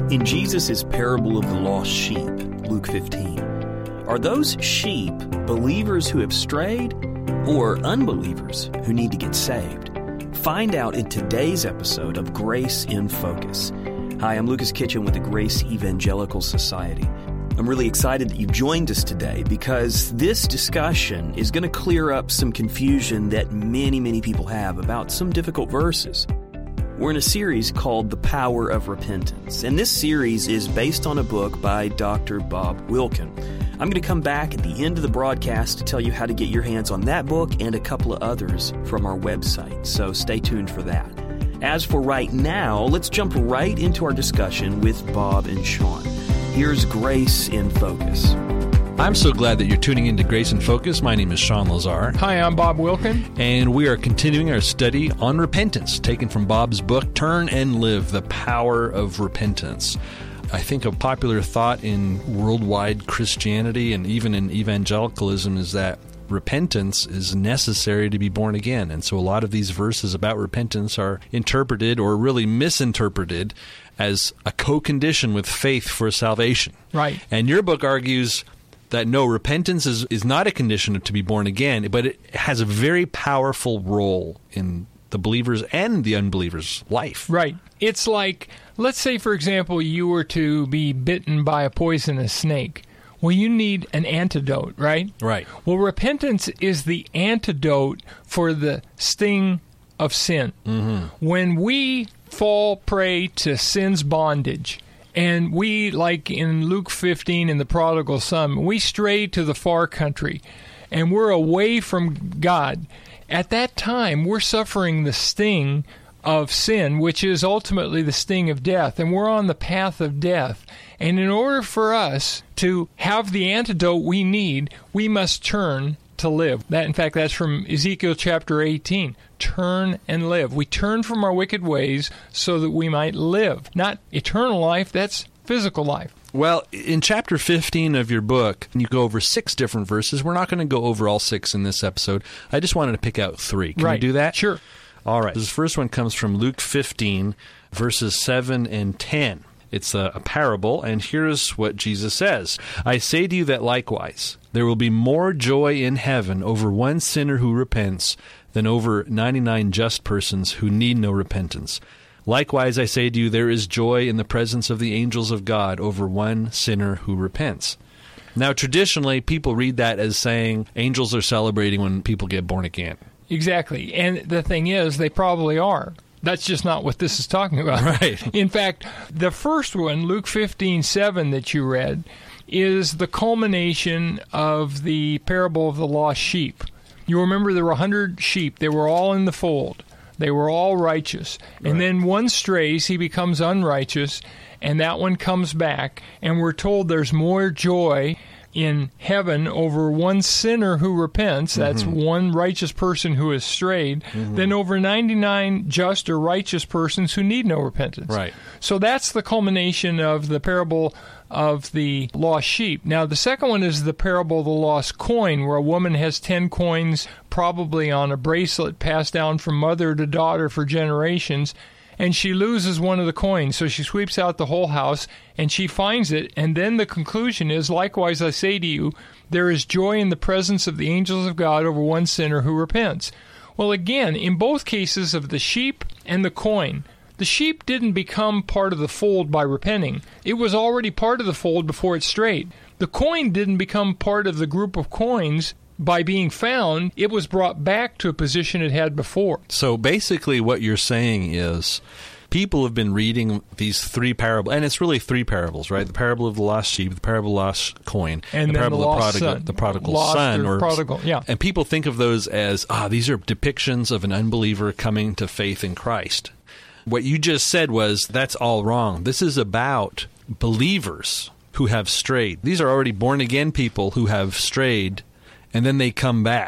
In Jesus' parable of the lost sheep, Luke 15, are those sheep believers who have strayed or unbelievers who need to get saved? Find out in today's episode of Grace in Focus. Hi, I'm Lucas Kitchen with the Grace Evangelical Society. I'm really excited that you've joined us today because this discussion is going to clear up some confusion that many people have about some difficult verses. We're in a series called The Power of Repentance, and this series is based on a book by Dr. Bob Wilkin. I'm going to come back at the end of the broadcast to tell you how to get your hands on that book and a couple of others from our website, so stay tuned for that. As for right now, let's jump right into our discussion with Bob and Sean. Here's Grace in Focus. I'm so glad that you're tuning into Grace in Focus. My name is Sean Lazar. Hi, I'm Bob Wilkin. And we are continuing our study on repentance, taken from Bob's book, Turn and Live, The Power of Repentance. I think a popular thought in worldwide Christianity and even in evangelicalism is that repentance is necessary to be born again. And so a lot of these verses about repentance are interpreted or really misinterpreted as a co-condition with faith for salvation. Right. And your book argues that no, repentance is not a condition to be born again, but it has a very powerful role in the believer's and the unbeliever's life. Right. It's like, let's say, for example, you were to be bitten by a poisonous snake. Well, you need an antidote, right? Right. Well, repentance is the antidote for the sting of sin. Mm-hmm. When we fall prey to sin's bondage, and we, like in Luke 15 in the prodigal son, we stray to the far country, and we're away from God. At that time, we're suffering the sting of sin, which is ultimately the sting of death, and we're on the path of death. And in order for us to have the antidote we need, we must turn to live. In fact, that's from Ezekiel chapter 18. Turn and live. We turn from our wicked ways so that we might live. Not eternal life, that's physical life. Well, in chapter 15 of your book, you go over 6 different verses. We're not going to go over all 6 in this episode. I just wanted to pick out 3. Can we do that? Sure. All right. This first one comes from Luke 15, verses 7 and 10. It's a parable, and here's what Jesus says. I say to you that likewise, there will be more joy in heaven over one sinner who repents than over 99 just persons who need no repentance. Likewise, I say to you, there is joy in the presence of the angels of God over one sinner who repents. Now, traditionally, people read that as saying angels are celebrating when people get born again. Exactly. And the thing is, they probably are. That's just not what this is talking about. Right. In fact, the first one, Luke 15:7 that you read, is the culmination of the parable of the lost sheep. You remember there were 100 sheep. They were all in the fold. They were all righteous. And then one strays, he becomes unrighteous, and that one comes back. And we're told there's more joy in heaven over one sinner who repents, that's one righteous person who has strayed, than over 99 just or righteous persons who need no repentance. Right. So that's the culmination of the parable of the lost sheep. Now, the second one is the parable of the lost coin, where a woman has 10 coins, probably on a bracelet passed down from mother to daughter for generations, and she loses one of the coins, so she sweeps out the whole house, and she finds it, and then the conclusion is, likewise I say to you, there is joy in the presence of the angels of God over one sinner who repents. Well, again, in both cases of the sheep and the coin, the sheep didn't become part of the fold by repenting. It was already part of the fold before it strayed. The coin didn't become part of the group of coins by being found. It was brought back to a position it had before. So basically what you're saying is people have been reading these 3 parables, and it's really 3 parables, right? The parable of the lost sheep, the parable of the lost coin, and the parable of the prodigal son. And people think of those as, these are depictions of an unbeliever coming to faith in Christ. What you just said was, that's all wrong. This is about believers who have strayed. These are already born-again people who have strayed, and then they come back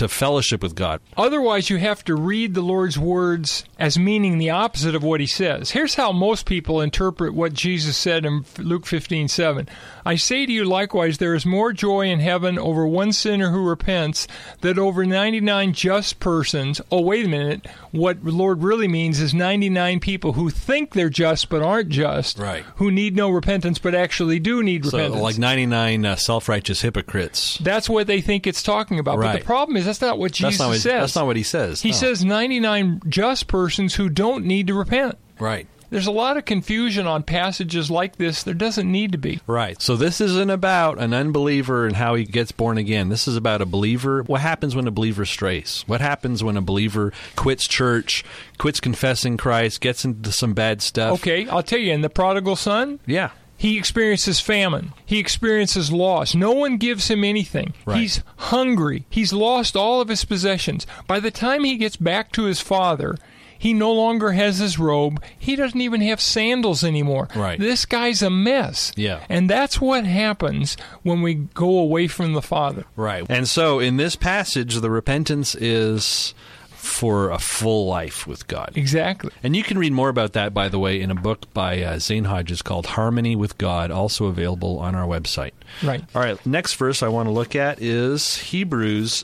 to fellowship with God. Otherwise, you have to read the Lord's words as meaning the opposite of what he says. Here's how most people interpret what Jesus said in Luke 15:7. I say to you likewise, there is more joy in heaven over one sinner who repents than over 99 just persons. Oh, wait a minute. What the Lord really means is 99 people who think they're just but aren't just, Right. who need no repentance but actually do need repentance. So like 99 self-righteous hypocrites. That's what they think it's talking about. But Right. the problem is that's not what Jesus says. That's not what he says. He No. says 99 just persons who don't need to repent. Right. There's a lot of confusion on passages like this. There doesn't need to be. Right. So this isn't about an unbeliever and how he gets born again. This is about a believer. What happens when a believer strays? What happens when a believer quits church, quits confessing Christ, gets into some bad stuff? Okay, I'll tell you, in the prodigal son, Yeah. he experiences famine. He experiences loss. No one gives him anything. Right. He's hungry. He's lost all of his possessions. By the time he gets back to his father, he no longer has his robe. He doesn't even have sandals anymore. Right. This guy's a mess. Yeah. And that's what happens when we go away from the Father. Right. And so in this passage, the repentance is for a full life with God. Exactly. And you can read more about that, by the way, in a book by Zane Hodges called Harmony with God, also available on our website. Right. All right, next verse I want to look at is Hebrews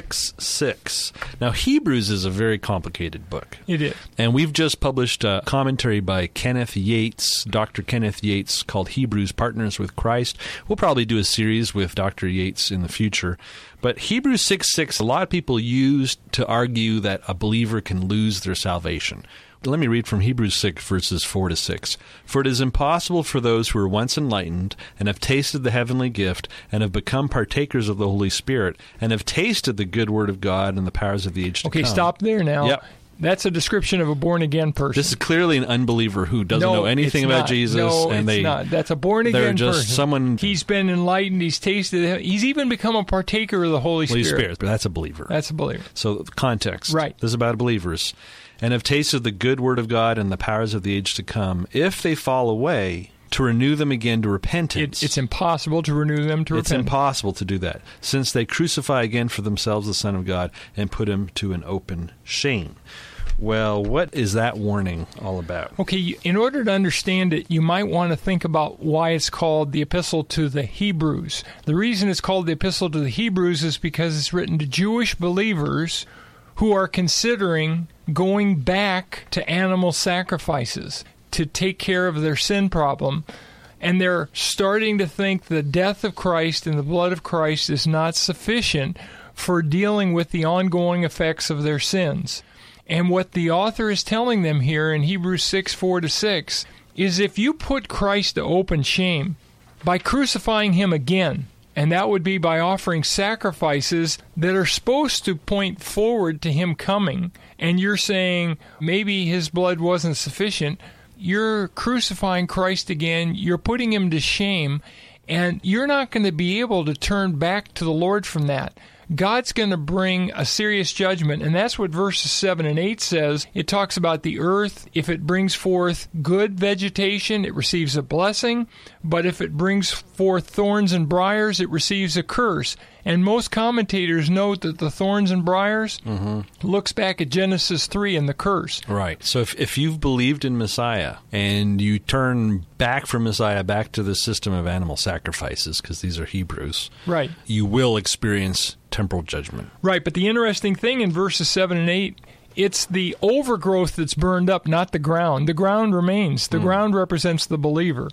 6:6. Now, Hebrews is a very complicated book. It is. And we've just published a commentary by Kenneth Yates, Dr. Kenneth Yates, called Hebrews Partners with Christ. We'll probably do a series with Dr. Yates in the future. But Hebrews 6:6, a lot of people use to argue that a believer can lose their salvation. Let me read from Hebrews 6, verses 4 to 6. For it is impossible for those who were once enlightened, and have tasted the heavenly gift, and have become partakers of the Holy Spirit, and have tasted the good word of God and the powers of the age to come. Okay, stop there now. Yep. That's a description of a born-again person. This is clearly an unbeliever who doesn't know anything it's about not. Jesus. No, and it's not. That's a born-again they're just person. someone- He's been enlightened. He's tasted it. He's even become a partaker of the Holy Spirit. But that's a believer. That's a believer. So context. Right. This is about believers. And have tasted the good word of God and the powers of the age to come. If they fall away, to renew them again to repentance. It's impossible to renew them to It's repentance. impossible to do that, since they crucify again for themselves the Son of God and put him to an open shame. Well, what is that warning all about? Okay, in order to understand it, you might want to think about why it's called the Epistle to the Hebrews. The reason it's called the Epistle to the Hebrews is because it's written to Jewish believers who are considering going back to animal sacrifices to take care of their sin problem. And they're starting to think the death of Christ and the blood of Christ is not sufficient for dealing with the ongoing effects of their sins. And what the author is telling them here in Hebrews 6, 4 to 6, is if you put Christ to open shame by crucifying him again, and that would be by offering sacrifices that are supposed to point forward to him coming, and you're saying maybe his blood wasn't sufficient, you're crucifying Christ again, you're putting him to shame, and you're not going to be able to turn back to the Lord from that. God's going to bring a serious judgment, and that's what verses 7 and 8 says. It talks about the earth. If it brings forth good vegetation, it receives a blessing, but if it brings forth thorns and briars, it receives a curse. And most commentators note that the thorns and briars looks back at Genesis 3 and the curse. Right. So if you've believed in Messiah and you turn back from Messiah back to the system of animal sacrifices, because these are Hebrews, Right. you will experience temporal judgment. Right, but the interesting thing in verses 7 and 8, it's the overgrowth that's burned up, not the ground. The ground remains. The ground represents the believer.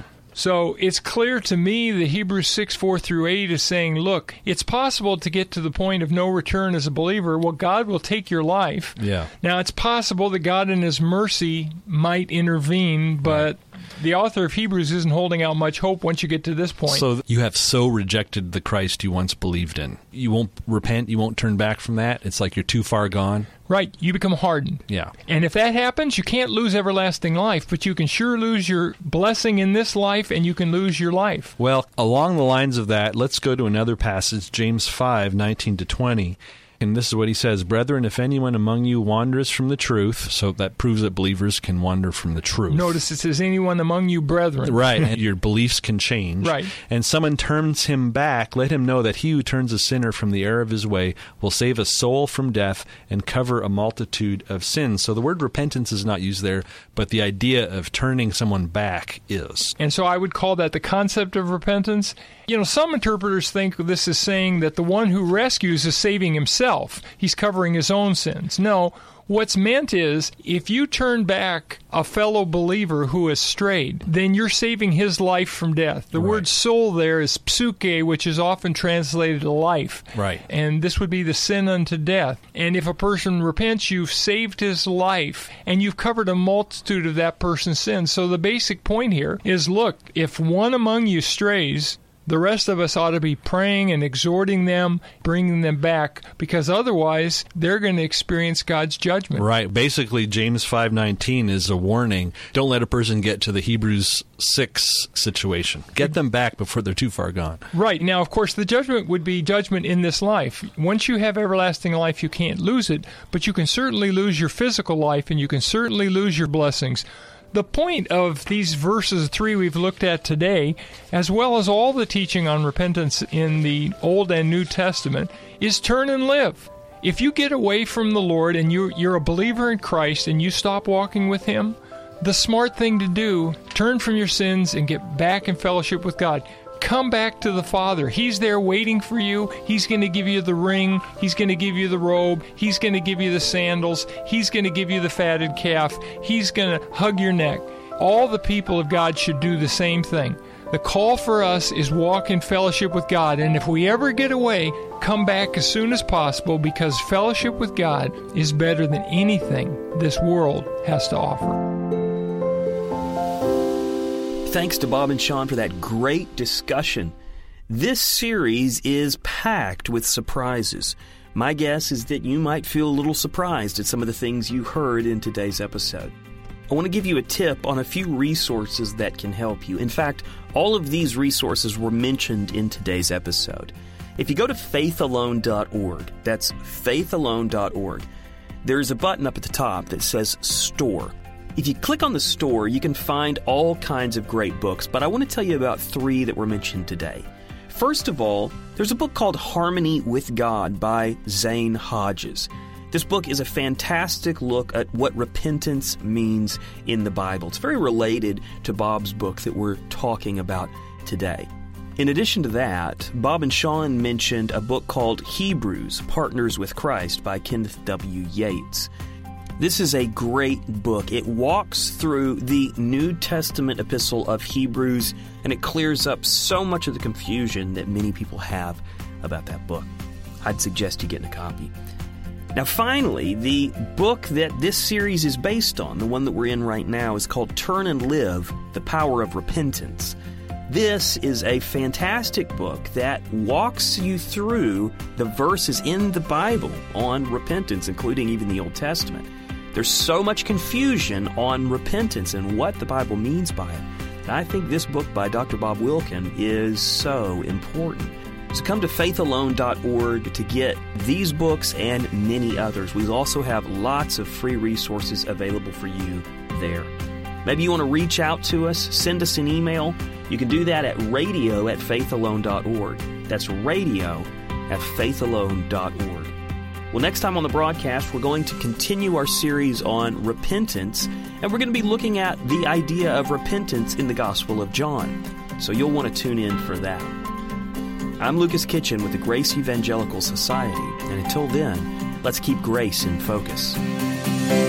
So it's clear to me that Hebrews 6, 4 through 8 is saying, look, it's possible to get to the point of no return as a believer. Well, God will take your life. Yeah. Now, it's possible that God in his mercy might intervene, but the author of Hebrews isn't holding out much hope once you get to this point. So you have so rejected the Christ you once believed in. You won't repent. You won't turn back from that. It's like you're too far gone. Right, you become hardened. Yeah. And if that happens, you can't lose everlasting life, but you can sure lose your blessing in this life, and you can lose your life. Well, along the lines of that, let's go to another passage, James 5, 19 to 20. And this is what he says, "Brethren, if anyone among you wanders from the truth," so that proves that believers can wander from the truth. Notice it says, anyone among you brethren. Right, and your beliefs can change. Right. "And someone turns him back, let him know that he who turns a sinner from the error of his way will save a soul from death and cover a multitude of sins." So the word repentance is not used there, but the idea of turning someone back is. And so I would call that the concept of repentance. Some interpreters think this is saying that the one who rescues is saving himself. He's covering his own sins. No, what's meant is if you turn back a fellow believer who has strayed, then you're saving his life from death. The word soul there is psyche, which is often translated life. Right. And this would be the sin unto death. And if a person repents, you've saved his life, and you've covered a multitude of that person's sins. So the basic point here is, look, if one among you strays, the rest of us ought to be praying and exhorting them, bringing them back, because otherwise they're going to experience God's judgment. Right. Basically, James 5:19 is a warning. Don't let a person get to the Hebrews 6 situation. Get them back before they're too far gone. Right. Now, of course, the judgment would be judgment in this life. Once you have everlasting life, you can't lose it, but you can certainly lose your physical life, and you can certainly lose your blessings. The point of these verses 3 we've looked at today, as well as all the teaching on repentance in the Old and New Testament, is turn and live. If you get away from the Lord and you're a believer in Christ and you stop walking with Him, the smart thing to do, turn from your sins and get back in fellowship with God. Come back to the Father. He's there waiting for you. He's going to give you the ring. He's going to give you the robe. He's going to give you the sandals. He's going to give you the fatted calf. He's going to hug your neck. All the people of God should do the same thing. The call for us is walk in fellowship with God. And if we ever get away, come back as soon as possible, because fellowship with God is better than anything this world has to offer. Thanks to Bob and Sean for that great discussion. This series is packed with surprises. My guess is that you might feel a little surprised at some of the things you heard in today's episode. I want to give you a tip on a few resources that can help you. In fact, all of these resources were mentioned in today's episode. If you go to faithalone.org, that's faithalone.org, there's a button up at the top that says Store. If you click on the store, you can find all kinds of great books, but I want to tell you about 3 that were mentioned today. First of all, there's a book called Harmony with God by Zane Hodges. This book is a fantastic look at what repentance means in the Bible. It's very related to Bob's book that we're talking about today. In addition to that, Bob and Sean mentioned a book called Hebrews, Partners with Christ by Kenneth W. Yates. This is a great book. It walks through the New Testament epistle of Hebrews, and it clears up so much of the confusion that many people have about that book. I'd suggest you getting a copy. Now, finally, the book that this series is based on, the one that we're in right now, is called Turn and Live, The Power of Repentance. This is a fantastic book that walks you through the verses in the Bible on repentance, including even the Old Testament. There's so much confusion on repentance and what the Bible means by it. And I think this book by Dr. Bob Wilkin is so important. So come to faithalone.org to get these books and many others. We also have lots of free resources available for you there. Maybe you want to reach out to us, send us an email. You can do that at radio@faithalone.org. That's radio@faithalone.org. Well, next time on the broadcast, we're going to continue our series on repentance, and we're going to be looking at the idea of repentance in the Gospel of John. So you'll want to tune in for that. I'm Lucas Kitchen with the Grace Evangelical Society, and until then, let's keep grace in focus.